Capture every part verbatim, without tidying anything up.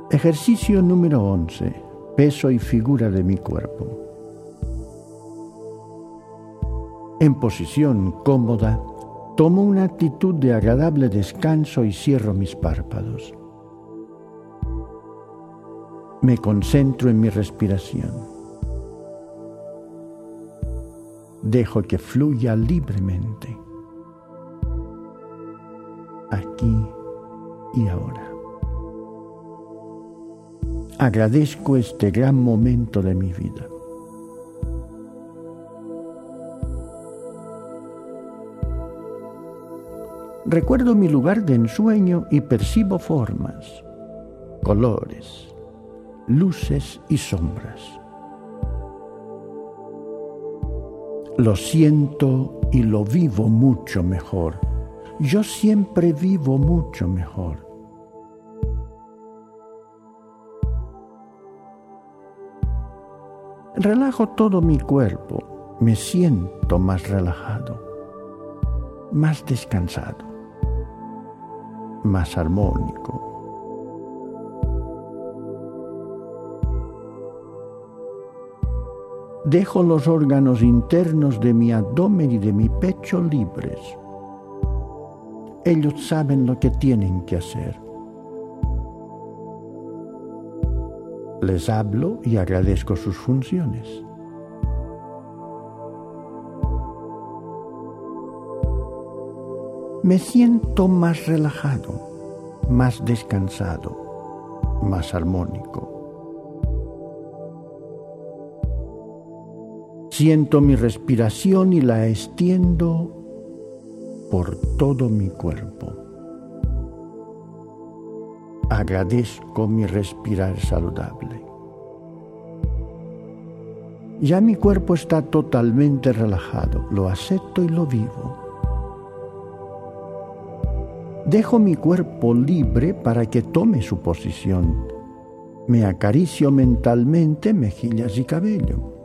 Ejercicio número once. Peso y figura de mi cuerpo. En posición cómoda, tomo una actitud de agradable descanso y cierro mis párpados. Me concentro en mi respiración. Dejo que fluya libremente, aquí y ahora. Agradezco este gran momento de mi vida. Recuerdo mi lugar de ensueño y percibo formas, colores, luces y sombras. Lo siento y lo vivo mucho mejor. Yo siempre vivo mucho mejor. Relajo todo mi cuerpo. Me siento más relajado, más descansado, más armónico. Dejo los órganos internos de mi abdomen y de mi pecho libres. Ellos saben lo que tienen que hacer. Les hablo y agradezco sus funciones. Me siento más relajado, más descansado, más armónico. Siento mi respiración y la extiendo por todo mi cuerpo. Agradezco mi respirar saludable. Ya mi cuerpo está totalmente relajado, lo acepto y lo vivo. Dejo mi cuerpo libre para que tome su posición. Me acaricio mentalmente mejillas y cabello.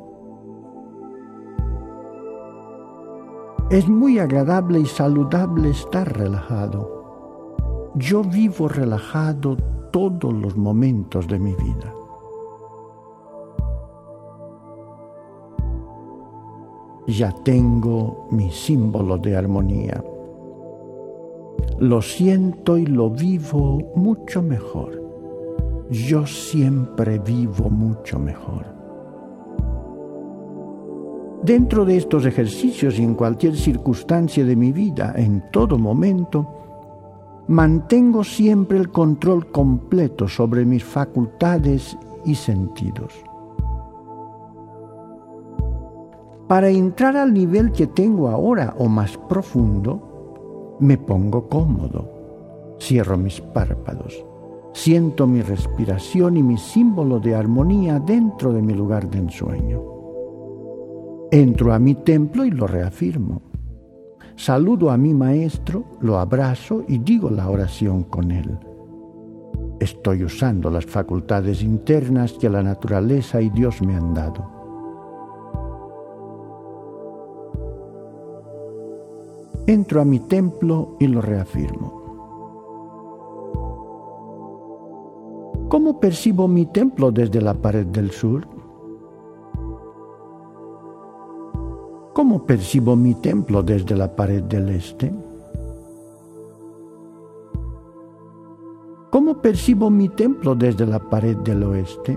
Es muy agradable y saludable estar relajado. Yo vivo relajado todos los momentos de mi vida. Ya tengo mi símbolo de armonía. Lo siento y lo vivo mucho mejor. Yo siempre vivo mucho mejor. Dentro de estos ejercicios y en cualquier circunstancia de mi vida, en todo momento, mantengo siempre el control completo sobre mis facultades y sentidos. Para entrar al nivel que tengo ahora o más profundo, me pongo cómodo, cierro mis párpados, siento mi respiración y mi símbolo de armonía dentro de mi lugar de ensueño. Entro a mi templo y lo reafirmo. Saludo a mi maestro, lo abrazo y digo la oración con él. Estoy usando las facultades internas que la naturaleza y Dios me han dado. Entro a mi templo y lo reafirmo. ¿Cómo percibo mi templo desde la pared del sur? ¿Cómo percibo mi templo desde la pared del este? ¿Cómo percibo mi templo desde la pared del oeste?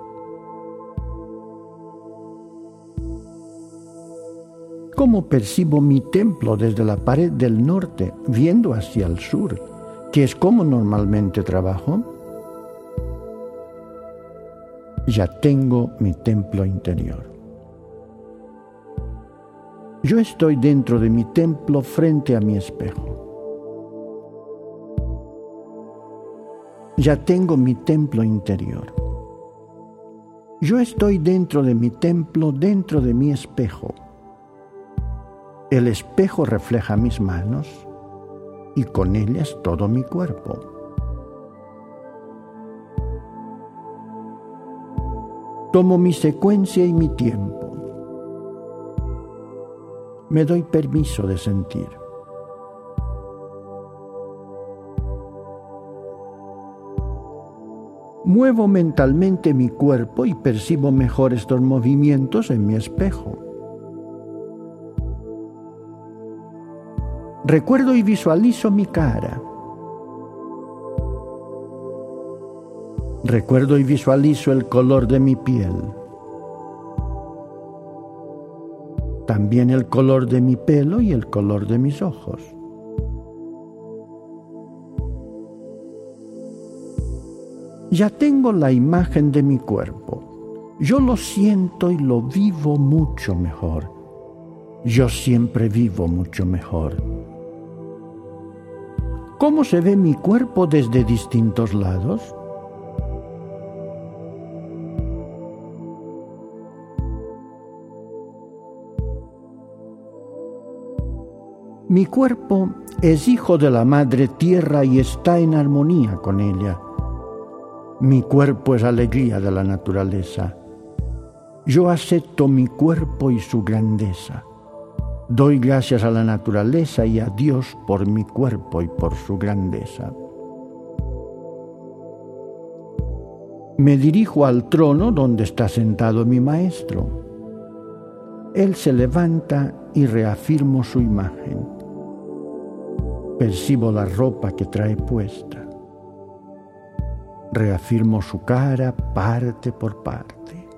¿Cómo percibo mi templo desde la pared del norte, viendo hacia el sur, que es como normalmente trabajo? Ya tengo mi templo interior. Yo estoy dentro de mi templo frente a mi espejo. Ya tengo mi templo interior. Yo estoy dentro de mi templo, dentro de mi espejo. El espejo refleja mis manos y con ellas todo mi cuerpo. Tomo mi secuencia y mi tiempo. Me doy permiso de sentir. Muevo mentalmente mi cuerpo y percibo mejor estos movimientos en mi espejo. Recuerdo y visualizo mi cara. Recuerdo y visualizo el color de mi piel. También el color de mi pelo y el color de mis ojos. Ya tengo la imagen de mi cuerpo. Yo lo siento y lo vivo mucho mejor. Yo siempre vivo mucho mejor. ¿Cómo se ve mi cuerpo desde distintos lados? Mi cuerpo es hijo de la Madre Tierra y está en armonía con ella. Mi cuerpo es alegría de la naturaleza. Yo acepto mi cuerpo y su grandeza. Doy gracias a la naturaleza y a Dios por mi cuerpo y por su grandeza. Me dirijo al trono donde está sentado mi maestro. Él se levanta y reafirmo su imagen. Percibo la ropa que trae puesta. Reafirmo su cara parte por parte.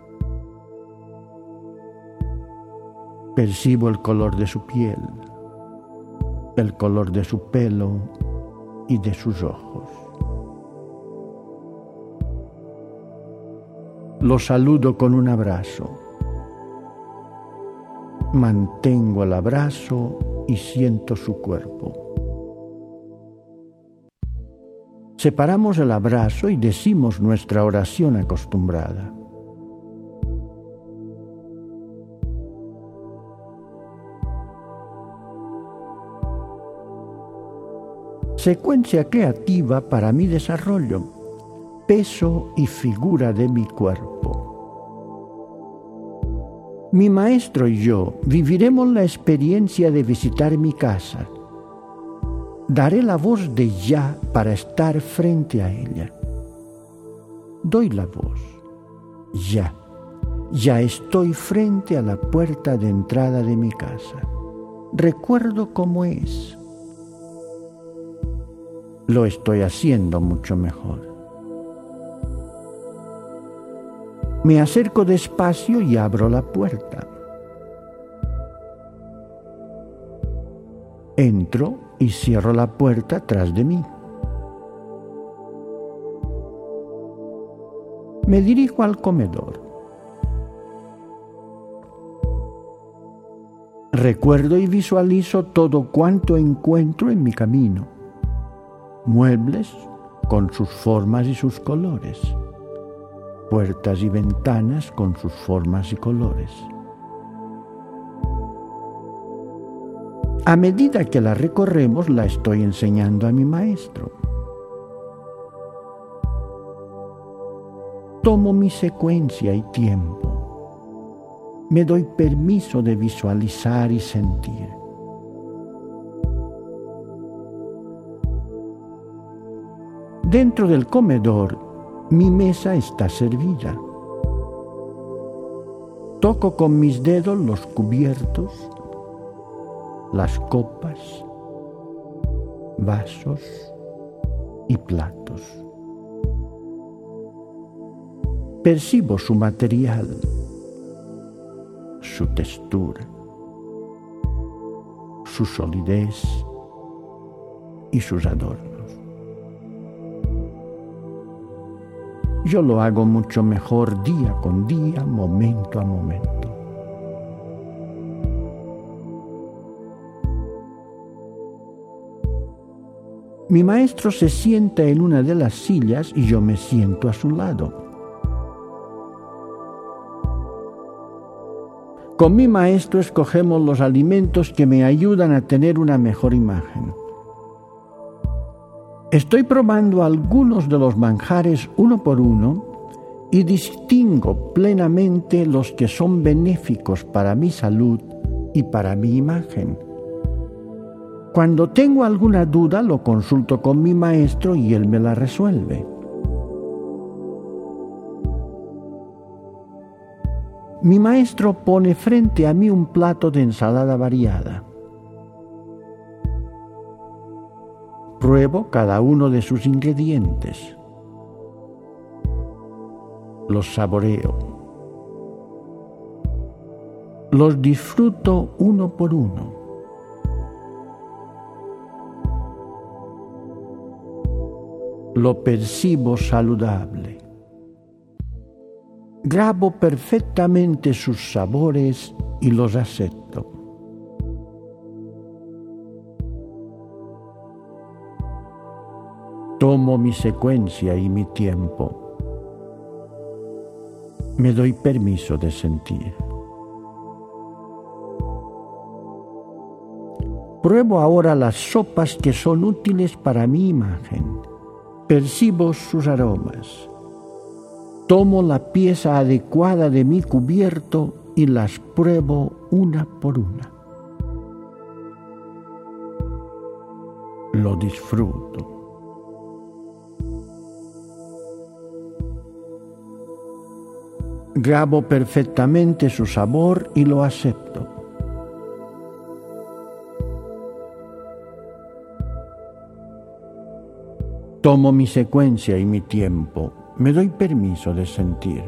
Percibo el color de su piel, el color de su pelo y de sus ojos. Lo saludo con un abrazo. Mantengo el abrazo y siento su cuerpo. Separamos el abrazo y decimos nuestra oración acostumbrada. Secuencia creativa para mi desarrollo, peso y figura de mi cuerpo. Mi maestro y yo viviremos la experiencia de visitar mi casa. Daré la voz de ya para estar frente a ella. Doy la voz. Ya. Ya estoy frente a la puerta de entrada de mi casa. Recuerdo cómo es. Lo estoy haciendo mucho mejor. Me acerco despacio y abro la puerta. Entro y cierro la puerta tras de mí. Me dirijo al comedor. Recuerdo y visualizo todo cuanto encuentro en mi camino. Muebles con sus formas y sus colores. Puertas y ventanas con sus formas y colores. A medida que la recorremos, la estoy enseñando a mi maestro. Tomo mi secuencia y tiempo. Me doy permiso de visualizar y sentir. Dentro del comedor, mi mesa está servida. Toco con mis dedos los cubiertos, las copas, vasos y platos. Percibo su material, su textura, su solidez y sus adornos. Yo lo hago mucho mejor día con día, momento a momento. Mi maestro se sienta en una de las sillas y yo me siento a su lado. Con mi maestro escogemos los alimentos que me ayudan a tener una mejor imagen. Estoy probando algunos de los manjares uno por uno y distingo plenamente los que son benéficos para mi salud y para mi imagen. Cuando tengo alguna duda, lo consulto con mi maestro y él me la resuelve. Mi maestro pone frente a mí un plato de ensalada variada. Pruebo cada uno de sus ingredientes. Los saboreo. Los disfruto uno por uno. Lo percibo saludable. Grabo perfectamente sus sabores y los acepto. Tomo mi secuencia y mi tiempo. Me doy permiso de sentir. Pruebo ahora las sopas que son útiles para mi imagen. Percibo sus aromas. Tomo la pieza adecuada de mi cubierto y las pruebo una por una. Lo disfruto. Grabo perfectamente su sabor y lo acepto. Tomo mi secuencia y mi tiempo. Me doy permiso de sentir.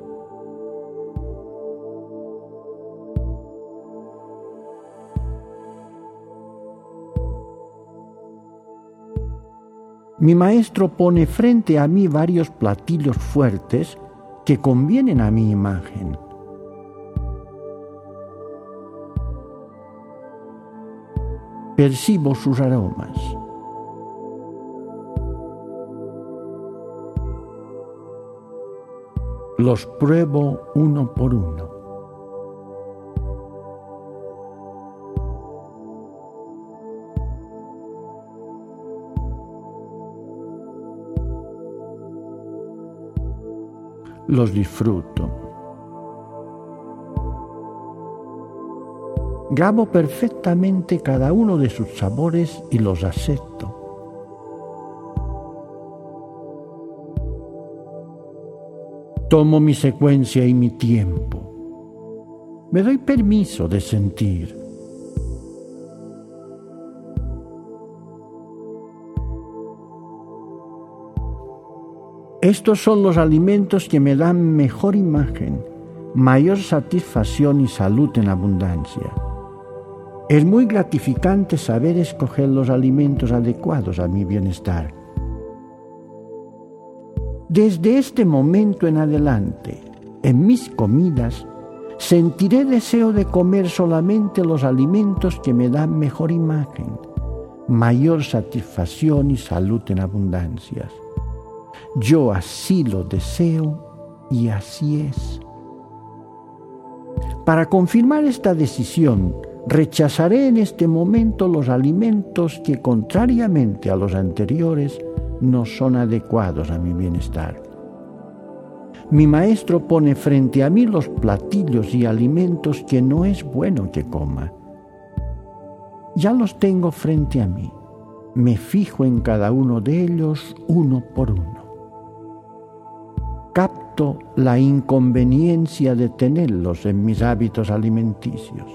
Mi maestro pone frente a mí varios platillos fuertes que convienen a mi imagen. Percibo sus aromas. Los pruebo uno por uno. Los disfruto. Grabo perfectamente cada uno de sus sabores y los acepto. Tomo mi secuencia y mi tiempo. Me doy permiso de sentir. Estos son los alimentos que me dan mejor imagen, mayor satisfacción y salud en abundancia. Es muy gratificante saber escoger los alimentos adecuados a mi bienestar. Desde este momento en adelante, en mis comidas, sentiré deseo de comer solamente los alimentos que me dan mejor imagen, mayor satisfacción y salud en abundancias. Yo así lo deseo y así es. Para confirmar esta decisión, rechazaré en este momento los alimentos que, contrariamente a los anteriores, no son adecuados a mi bienestar. Mi maestro pone frente a mí los platillos y alimentos que no es bueno que coma. Ya los tengo frente a mí. Me fijo en cada uno de ellos uno por uno. Capto la inconveniencia de tenerlos en mis hábitos alimenticios.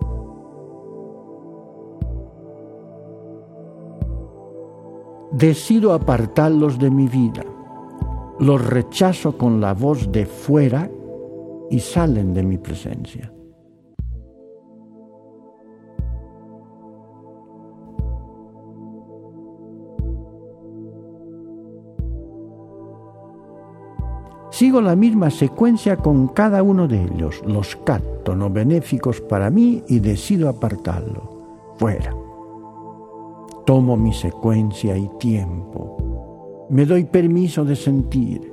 Decido apartarlos de mi vida. Los rechazo con la voz de fuera y salen de mi presencia. Sigo la misma secuencia con cada uno de ellos. Los capto no benéficos para mí y decido apartarlo. Fuera. Tomo mi secuencia y tiempo. Me doy permiso de sentir.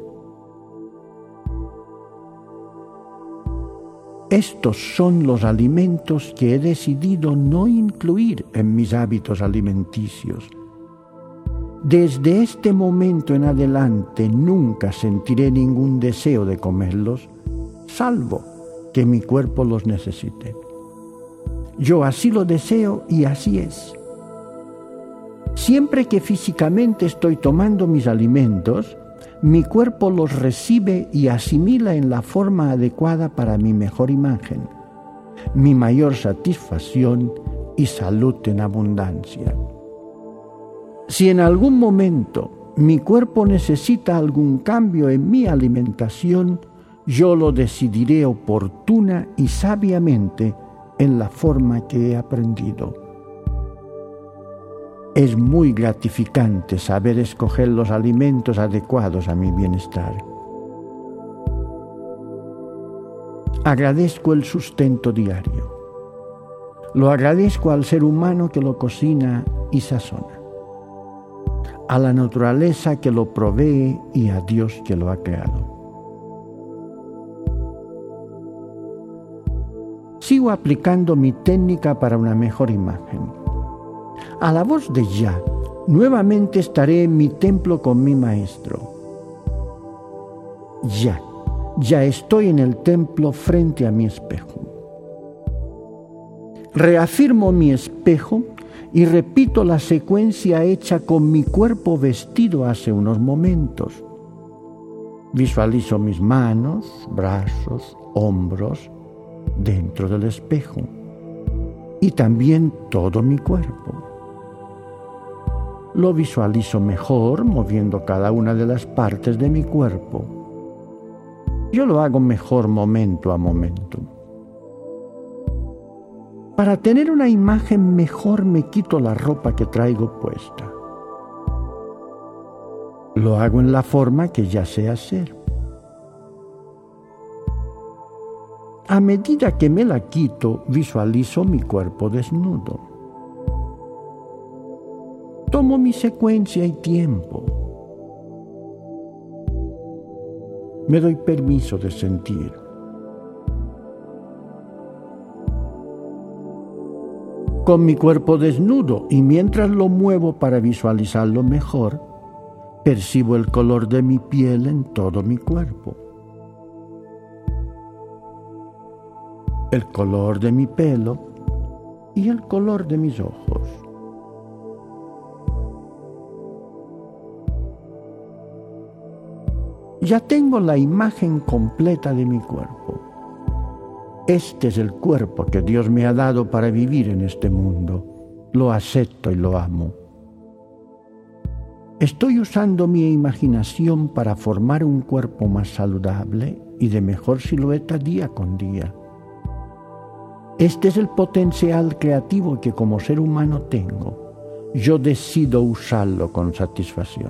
Estos son los alimentos que he decidido no incluir en mis hábitos alimenticios. Desde este momento en adelante nunca sentiré ningún deseo de comerlos, salvo que mi cuerpo los necesite. Yo así lo deseo y así es. Siempre que físicamente estoy tomando mis alimentos, mi cuerpo los recibe y asimila en la forma adecuada para mi mejor imagen, mi mayor satisfacción y salud en abundancia. Si en algún momento mi cuerpo necesita algún cambio en mi alimentación, yo lo decidiré oportuna y sabiamente en la forma que he aprendido. Es muy gratificante saber escoger los alimentos adecuados a mi bienestar. Agradezco el sustento diario. Lo agradezco al ser humano que lo cocina y sazona, a la naturaleza que lo provee y a Dios que lo ha creado. Sigo aplicando mi técnica para una mejor imagen. A la voz de Ya, nuevamente estaré en mi templo con mi maestro. Ya, ya estoy en el templo frente a mi espejo. Reafirmo mi espejo y repito la secuencia hecha con mi cuerpo vestido hace unos momentos. Visualizo mis manos, brazos, hombros dentro del espejo y también todo mi cuerpo. Lo visualizo mejor moviendo cada una de las partes de mi cuerpo. Yo lo hago mejor momento a momento. Para tener una imagen mejor me quito la ropa que traigo puesta. Lo hago en la forma que ya sé hacer. A medida que me la quito, visualizo mi cuerpo desnudo. Tomo mi secuencia y tiempo. Me doy permiso de sentir. Con mi cuerpo desnudo y mientras lo muevo para visualizarlo mejor, percibo el color de mi piel en todo mi cuerpo. El color de mi pelo y el color de mis ojos. Ya tengo la imagen completa de mi cuerpo. Este es el cuerpo que Dios me ha dado para vivir en este mundo. Lo acepto y lo amo. Estoy usando mi imaginación para formar un cuerpo más saludable y de mejor silueta día con día. Este es el potencial creativo que como ser humano tengo. Yo decido usarlo con satisfacción.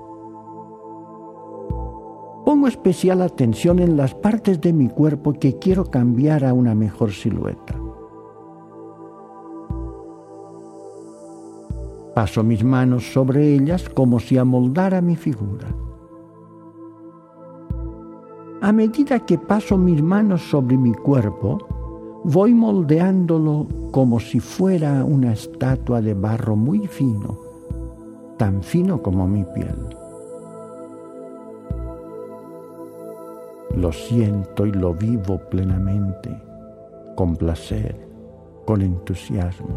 Pongo especial atención en las partes de mi cuerpo que quiero cambiar a una mejor silueta. Paso mis manos sobre ellas como si amoldara mi figura. A medida que paso mis manos sobre mi cuerpo, voy moldeándolo como si fuera una estatua de barro muy fino, tan fino como mi piel. Lo siento y lo vivo plenamente, con placer, con entusiasmo.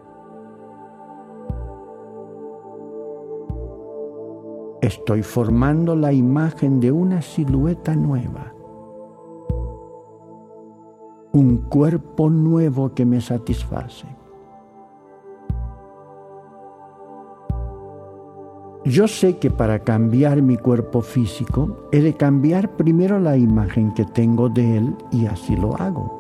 Estoy formando la imagen de una silueta nueva. Un cuerpo nuevo que me satisface. Yo sé que para cambiar mi cuerpo físico he de cambiar primero la imagen que tengo de él y así lo hago.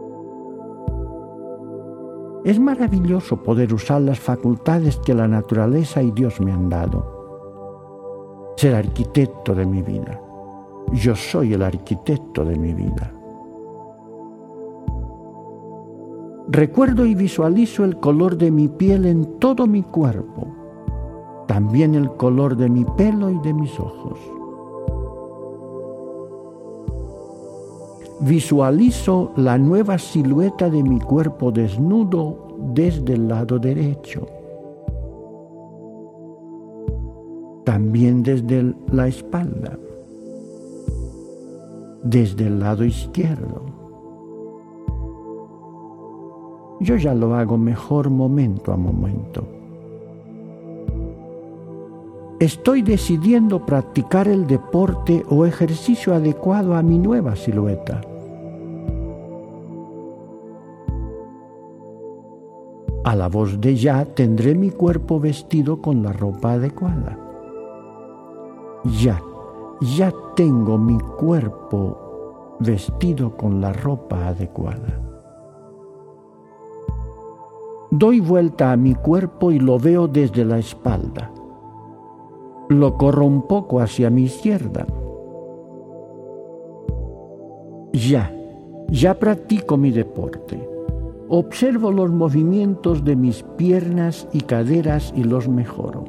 Es maravilloso poder usar las facultades que la naturaleza y Dios me han dado. Ser arquitecto de mi vida. Yo soy el arquitecto de mi vida. Recuerdo y visualizo el color de mi piel en todo mi cuerpo, también el color de mi pelo y de mis ojos. Visualizo la nueva silueta de mi cuerpo desnudo desde el lado derecho, también desde la espalda, desde el lado izquierdo. Yo ya lo hago mejor momento a momento. Estoy decidiendo practicar el deporte o ejercicio adecuado a mi nueva silueta. A la voz de ya tendré mi cuerpo vestido con la ropa adecuada. Ya, ya tengo mi cuerpo vestido con la ropa adecuada. Doy vuelta a mi cuerpo y lo veo desde la espalda. Lo corro un poco hacia mi izquierda. Ya, ya practico mi deporte. Observo los movimientos de mis piernas y caderas y los mejoro.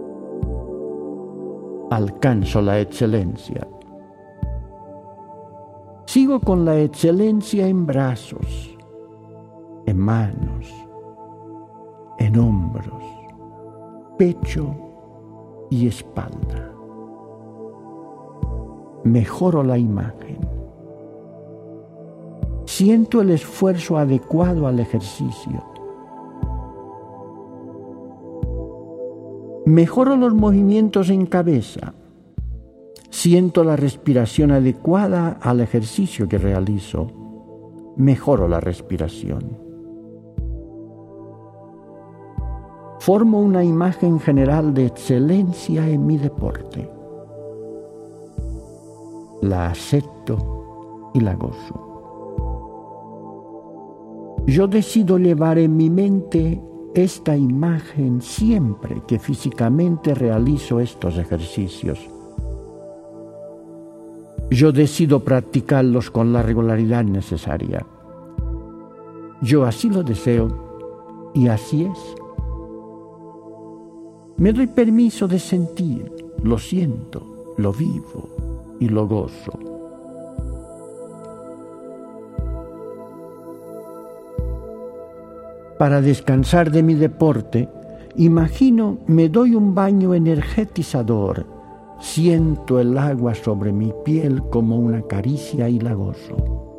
Alcanzo la excelencia. Sigo con la excelencia en brazos, en manos, en hombros, pecho y espalda. Mejoro la imagen. Siento el esfuerzo adecuado al ejercicio. Mejoro los movimientos en cabeza. Siento la respiración adecuada al ejercicio que realizo. Mejoro la respiración. Formo una imagen general de excelencia en mi deporte. La acepto y la gozo. Yo decido llevar en mi mente esta imagen siempre que físicamente realizo estos ejercicios. Yo decido practicarlos con la regularidad necesaria. Yo así lo deseo y así es. Me doy permiso de sentir, lo siento, lo vivo y lo gozo. Para descansar de mi deporte, imagino me doy un baño energetizador, siento el agua sobre mi piel como una caricia y la gozo.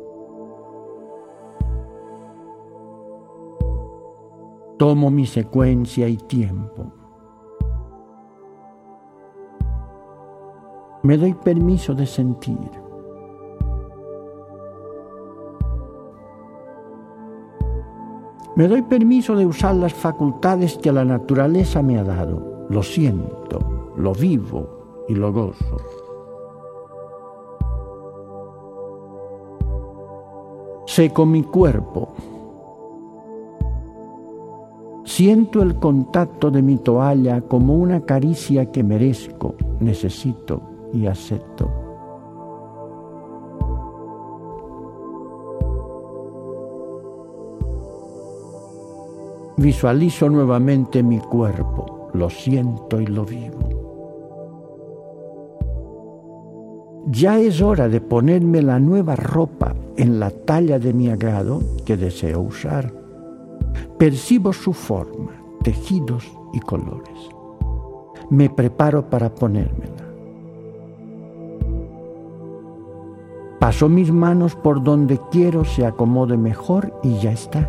Tomo mi secuencia y tiempo. Me doy permiso de sentir. Me doy permiso de usar las facultades que la naturaleza me ha dado. Lo siento, lo vivo y lo gozo. Seco mi cuerpo. Siento el contacto de mi toalla como una caricia que merezco, necesito y acepto. Visualizo nuevamente mi cuerpo, lo siento y lo vivo. Ya es hora de ponerme la nueva ropa en la talla de mi agrado que deseo usar. Percibo su forma, tejidos y colores. Me preparo para ponérmela. Paso mis manos por donde quiero se acomode mejor y ya está.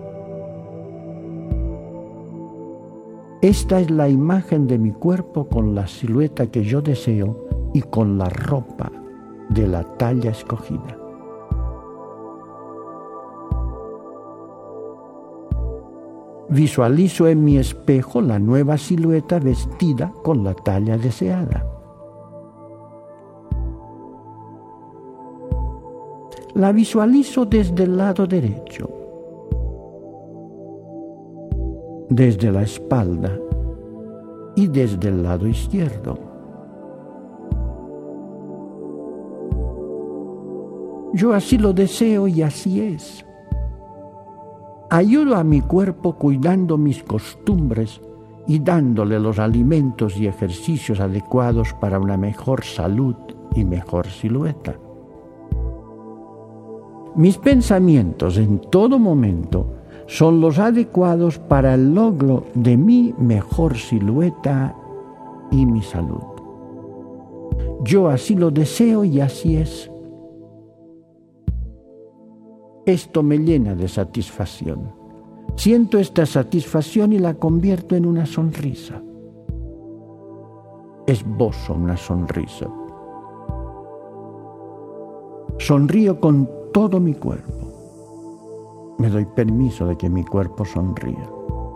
Esta es la imagen de mi cuerpo con la silueta que yo deseo y con la ropa de la talla escogida. Visualizo en mi espejo la nueva silueta vestida con la talla deseada. La visualizo desde el lado derecho, desde la espalda y desde el lado izquierdo. Yo así lo deseo y así es. Ayudo a mi cuerpo cuidando mis costumbres y dándole los alimentos y ejercicios adecuados para una mejor salud y mejor silueta. Mis pensamientos en todo momento son los adecuados para el logro de mi mejor silueta y mi salud. Yo así lo deseo y así es. Esto me llena de satisfacción. Siento esta satisfacción y la convierto en una sonrisa. esbozo una sonrisa. Sonrío con todo mi cuerpo. Me doy permiso de que mi cuerpo sonría.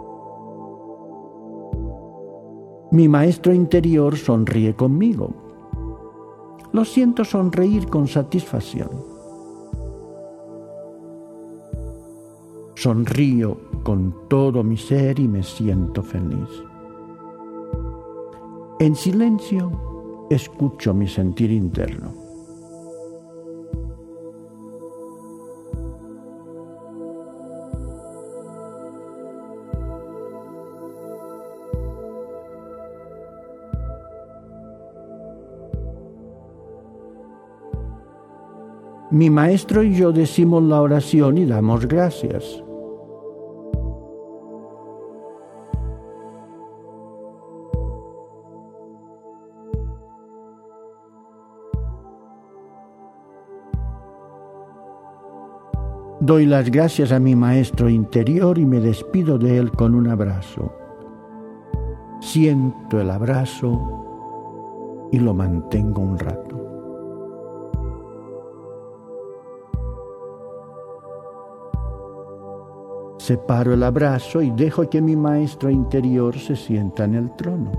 Mi maestro interior sonríe conmigo. Lo siento sonreír con satisfacción. Sonrío con todo mi ser y me siento feliz. En silencio, escucho mi sentir interno. Mi maestro y yo decimos la oración y damos gracias. Doy las gracias a mi maestro interior y me despido de él con un abrazo. Siento el abrazo y lo mantengo un rato. Separo el abrazo y dejo que mi maestro interior se sienta en el trono.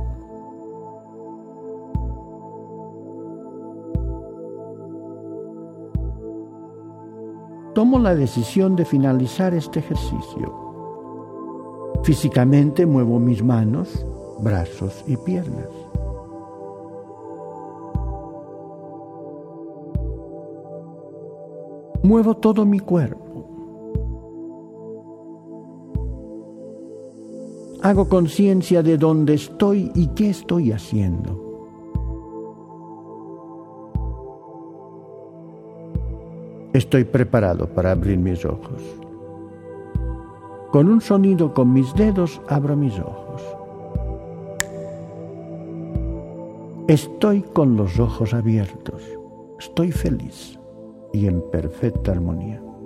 Tomo la decisión de finalizar este ejercicio. Físicamente muevo mis manos, brazos y piernas. Muevo todo mi cuerpo. Hago conciencia de dónde estoy y qué estoy haciendo. Estoy preparado para abrir mis ojos. Con un sonido con mis dedos abro mis ojos. Estoy con los ojos abiertos. Estoy feliz y en perfecta armonía.